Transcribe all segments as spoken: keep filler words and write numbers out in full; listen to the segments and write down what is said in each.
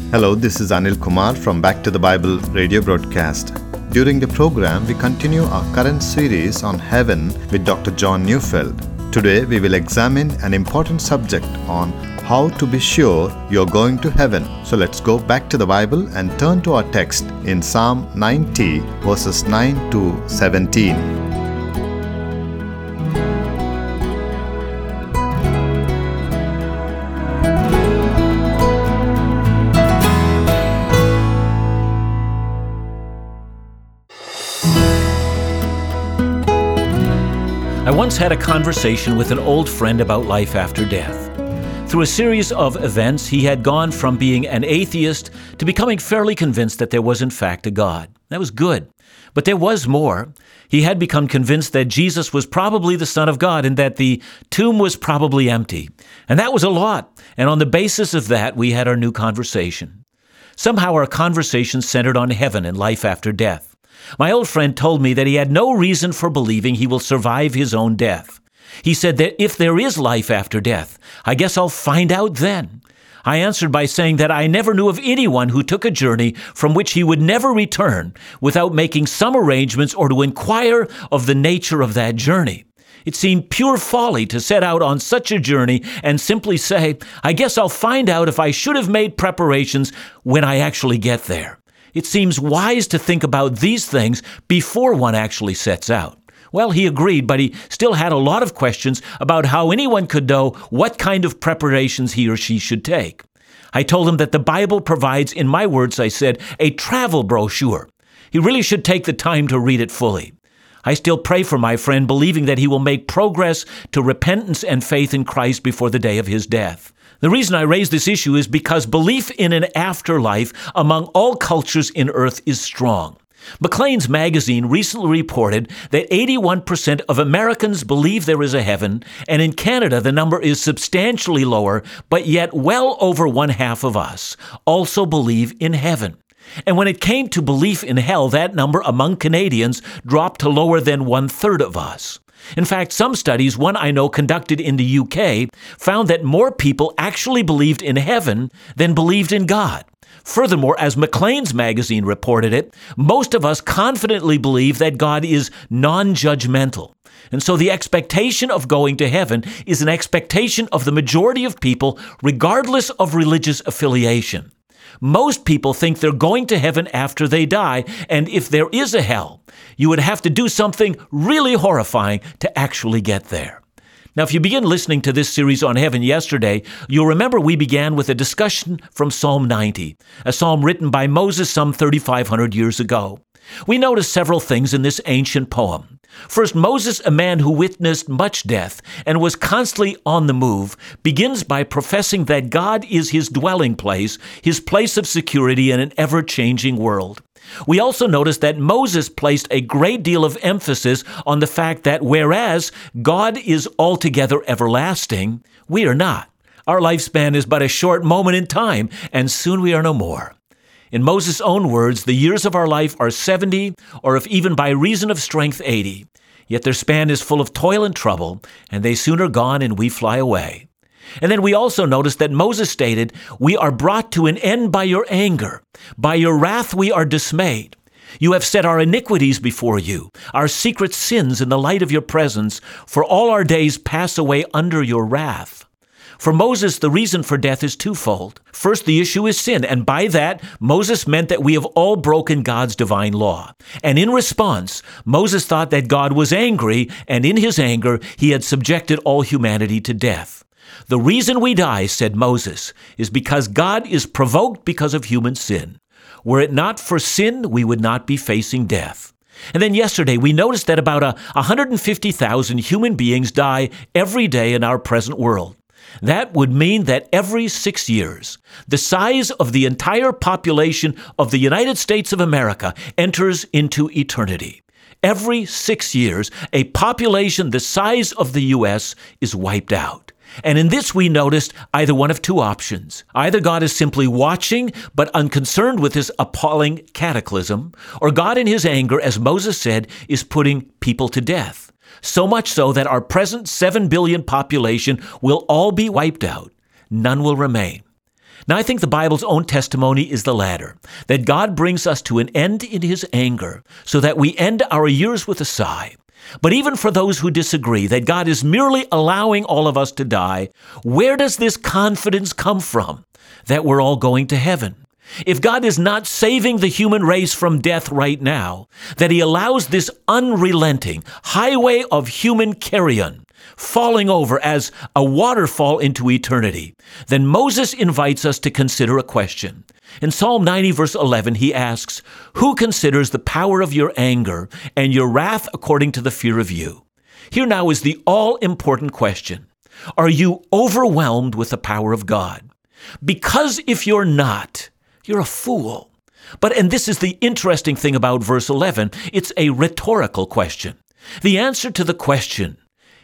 Hello, this is Anil Kumar from Back to the Bible radio broadcast. During the program, we continue our current series on heaven with Doctor John Neufeld. Today, we will examine an important subject on how to be sure you're going to heaven. So let's go back to the Bible and turn to our text in Psalm ninety, verses nine to seventeen. I once had a conversation with an old friend about life after death. Through a series of events, he had gone from being an atheist to becoming fairly convinced that there was in fact a God. That was good. But there was more. He had become convinced that Jesus was probably the Son of God and that the tomb was probably empty. And that was a lot. And on the basis of that, we had our new conversation. Somehow our conversation centered on heaven and life after death. My old friend told me that he had no reason for believing he will survive his own death. He said that if there is life after death, I guess I'll find out then. I answered by saying that I never knew of anyone who took a journey from which he would never return without making some arrangements or to inquire of the nature of that journey. It seemed pure folly to set out on such a journey and simply say, I guess I'll find out if I should have made preparations when I actually get there. It seems wise to think about these things before one actually sets out. Well, he agreed, but he still had a lot of questions about how anyone could know what kind of preparations he or she should take. I told him that the Bible provides, in my words, I said, a travel brochure. He really should take the time to read it fully. I still pray for my friend, believing that he will make progress to repentance and faith in Christ before the day of his death. The reason I raise this issue is because belief in an afterlife among all cultures in earth is strong. Maclean's magazine recently reported that eighty-one percent of Americans believe there is a heaven, and in Canada the number is substantially lower, but yet well over one half of us also believe in heaven. And when it came to belief in hell, that number among Canadians dropped to lower than one-third of us. In fact, some studies, one I know conducted in the U K, found that more people actually believed in heaven than believed in God. Furthermore, as Maclean's magazine reported it, most of us confidently believe that God is non-judgmental. And so the expectation of going to heaven is an expectation of the majority of people, regardless of religious affiliation. Most people think they're going to heaven after they die, and if there is a hell, you would have to do something really horrifying to actually get there. Now, if you begin listening to this series on heaven yesterday, you'll remember we began with a discussion from Psalm ninety, a psalm written by Moses some thirty-five hundred years ago. We noticed several things in this ancient poem. First, Moses, a man who witnessed much death and was constantly on the move, begins by professing that God is his dwelling place, his place of security in an ever-changing world. We also notice that Moses placed a great deal of emphasis on the fact that whereas God is altogether everlasting, we are not. Our lifespan is but a short moment in time, and soon we are no more. In Moses' own words, the years of our life are seventy, or if even by reason of strength, eighty. Yet their span is full of toil and trouble, and they soon are gone and we fly away. And then we also notice that Moses stated, we are brought to an end by your anger. By your wrath we are dismayed. You have set our iniquities before you, our secret sins in the light of your presence, for all our days pass away under your wrath. For Moses, the reason for death is twofold. First, the issue is sin, and by that, Moses meant that we have all broken God's divine law. And in response, Moses thought that God was angry, and in his anger, he had subjected all humanity to death. The reason we die, said Moses, is because God is provoked because of human sin. Were it not for sin, we would not be facing death. And then yesterday, we noticed that about one hundred fifty thousand human beings die every day in our present world. That would mean that every six years, the size of the entire population of the United States of America enters into eternity. Every six years, a population the size of the U S is wiped out. And in this we noticed either one of two options. Either God is simply watching but unconcerned with this appalling cataclysm, or God in his anger, as Moses said, is putting people to death. So much so that our present seven billion population will all be wiped out. None will remain. Now, I think the Bible's own testimony is the latter, that God brings us to an end in his anger so that we end our years with a sigh. But even for those who disagree that God is merely allowing all of us to die, where does this confidence come from that we're all going to heaven? If God is not saving the human race from death right now, that he allows this unrelenting highway of human carrion falling over as a waterfall into eternity, then Moses invites us to consider a question. In Psalm ninety, verse eleven, he asks, "Who considers the power of your anger and your wrath according to the fear of you?" Here now is the all-important question. Are you overwhelmed with the power of God? Because if you're not, you're a fool. But, and this is the interesting thing about verse eleven, it's a rhetorical question. The answer to the question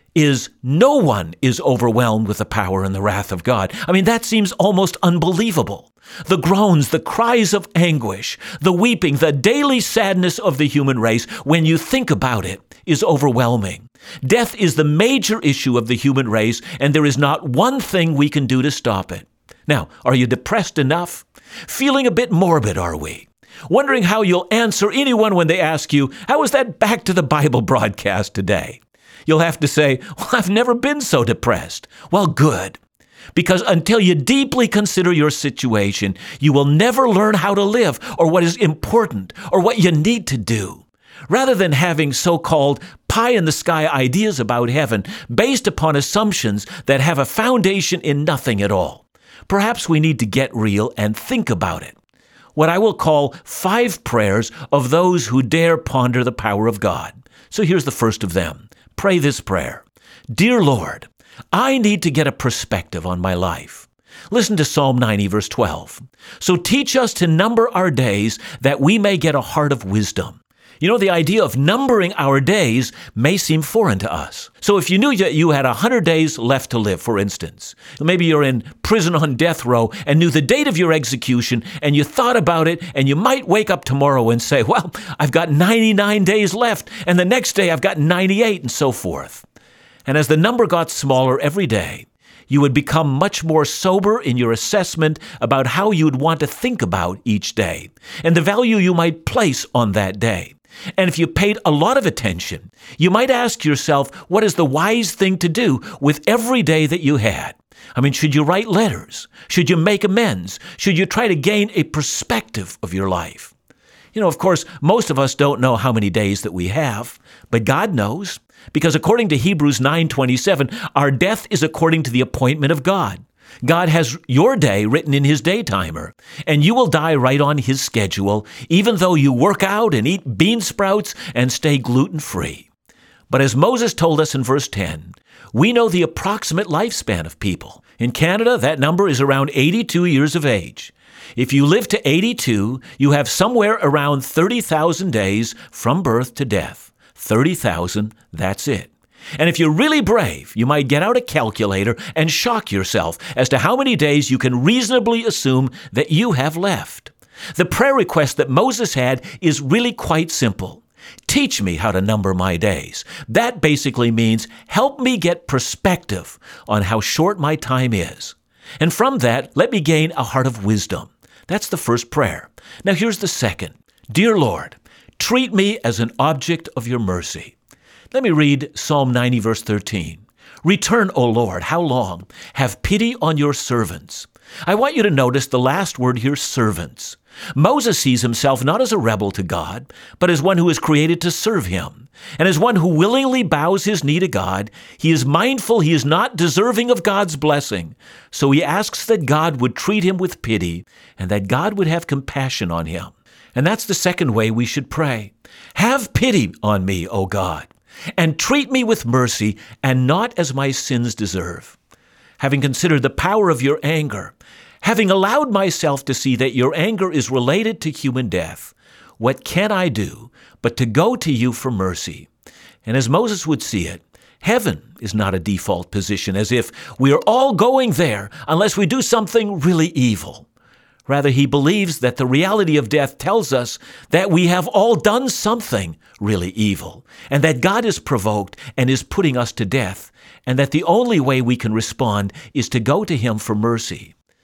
is no one is overwhelmed with the power and the wrath of God. I mean, that seems almost unbelievable. The groans, the cries of anguish, the weeping, the daily sadness of the human race, when you think about it, is overwhelming. Death is the major issue of the human race, and there is not one thing we can do to stop it. Now, are you depressed enough? Feeling a bit morbid, are we? Wondering how you'll answer anyone when they ask you, "How was that Back to the Bible broadcast today?" You'll have to say, "Well, I've never been so depressed." Well, good. Because until you deeply consider your situation, you will never learn how to live or what is important or what you need to do. Rather than having so-called pie-in-the-sky ideas about heaven based upon assumptions that have a foundation in nothing at all, perhaps we need to get real and think about it. What I will call five prayers of those who dare ponder the power of God. So here's the first of them. Pray this prayer. Dear Lord, I need to get a perspective on my life. Listen to Psalm ninety, verse twelve. So teach us to number our days that we may get a heart of wisdom. You know, the idea of numbering our days may seem foreign to us. So if you knew that you had one hundred days left to live, for instance, maybe you're in prison on death row and knew the date of your execution, and you thought about it, and you might wake up tomorrow and say, well, I've got ninety-nine days left, and the next day I've got ninety-eight, and so forth. And as the number got smaller every day, you would become much more sober in your assessment about how you would want to think about each day and the value you might place on that day. And if you paid a lot of attention, you might ask yourself, what is the wise thing to do with every day that you had? I mean, should you write letters? Should you make amends? Should you try to gain a perspective of your life? You know, of course, most of us don't know how many days that we have, but God knows, because according to Hebrews nine twenty-seven, our death is according to the appointment of God. God has your day written in his day timer, and you will die right on his schedule, even though you work out and eat bean sprouts and stay gluten-free. But as Moses told us in verse ten, we know the approximate lifespan of people. In Canada, that number is around eighty-two years of age. If you live to eighty-two, you have somewhere around thirty thousand days from birth to death. thirty thousand, that's it. And if you're really brave, you might get out a calculator and shock yourself as to how many days you can reasonably assume that you have left. The prayer request that Moses had is really quite simple. Teach me how to number my days. That basically means help me get perspective on how short my time is. And from that, let me gain a heart of wisdom. That's the first prayer. Now here's the second. Dear Lord, treat me as an object of your mercy. Let me read Psalm ninety, verse thirteen. Return, O Lord, how long? Have pity on your servants. I want you to notice the last word here, servants. Moses sees himself not as a rebel to God, but as one who is created to serve him. And as one who willingly bows his knee to God, he is mindful he is not deserving of God's blessing. So he asks that God would treat him with pity and that God would have compassion on him. And that's the second way we should pray. Have pity on me, O God, and treat me with mercy and not as my sins deserve. Having considered the power of your anger, having allowed myself to see that your anger is related to human death, what can I do but to go to you for mercy? And as Moses would see it, heaven is not a default position, as if we are all going there unless we do something really evil. Rather, he believes that the reality of death tells us that we have all done something really evil, and that God is provoked and is putting us to death, and that the only way we can respond is to go to him for mercy.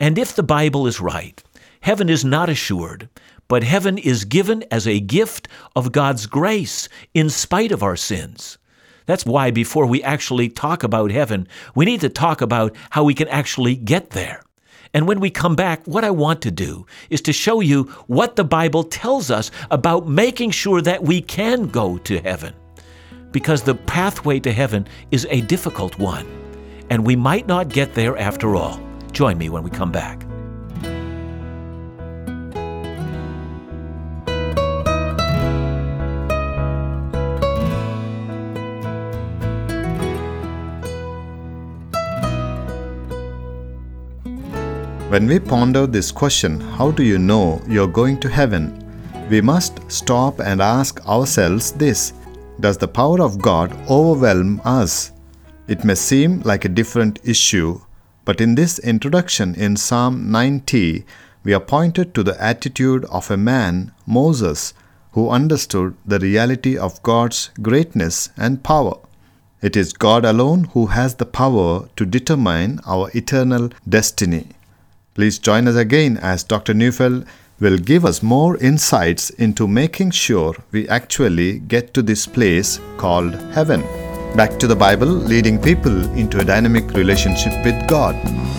And if the Bible is right, heaven is not assured, but heaven is given as a gift of God's grace in spite of our sins. That's why before we actually talk about heaven, we need to talk about how we can actually get there. And when we come back, what I want to do is to show you what the Bible tells us about making sure that we can go to heaven. Because the pathway to heaven is a difficult one, and we might not get there after all. Join me when we come back. When we ponder this question, how do you know you're going to heaven? We must stop and ask ourselves this: does the power of God overwhelm us? It may seem like a different issue, but in this introduction in Psalm ninety, we are pointed to the attitude of a man, Moses, who understood the reality of God's greatness and power. It is God alone who has the power to determine our eternal destiny. Please join us again as Doctor Neufeld will give us more insights into making sure we actually get to this place called heaven. Back to the Bible, leading people into a dynamic relationship with God.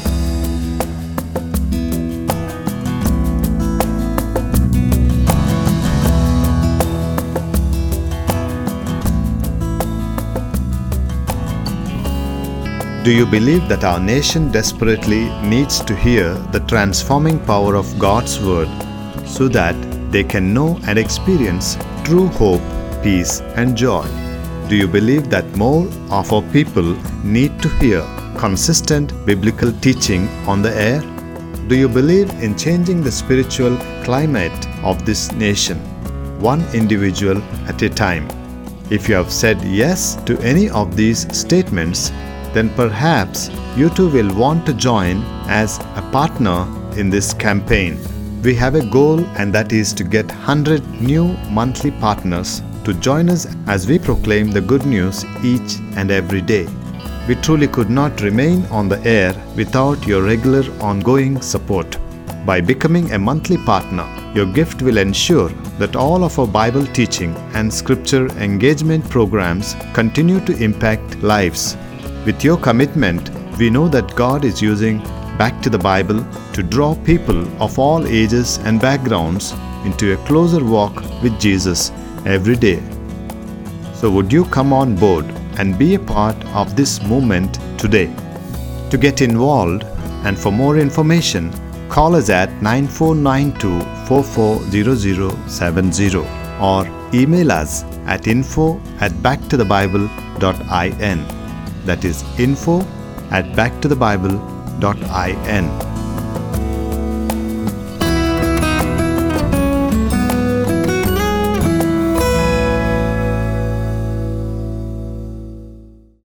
Do you believe that our nation desperately needs to hear the transforming power of God's Word so that they can know and experience true hope, peace, and joy? Do you believe that more of our people need to hear consistent biblical teaching on the air? Do you believe in changing the spiritual climate of this nation, one individual at a time? If you have said yes to any of these statements, then perhaps you too will want to join as a partner in this campaign. We have a goal, and that is to get one hundred new monthly partners to join us as we proclaim the good news each and every day. We truly could not remain on the air without your regular ongoing support. By becoming a monthly partner, your gift will ensure that all of our Bible teaching and scripture engagement programs continue to impact lives. With your commitment, we know that God is using Back to the Bible to draw people of all ages and backgrounds into a closer walk with Jesus every day. So would you come on board and be a part of this movement today? To get involved and for more information, call us at nine four nine two, four four zero zero seven zero or email us at info at back to the bible dot in. That is info at back to the bible dot in.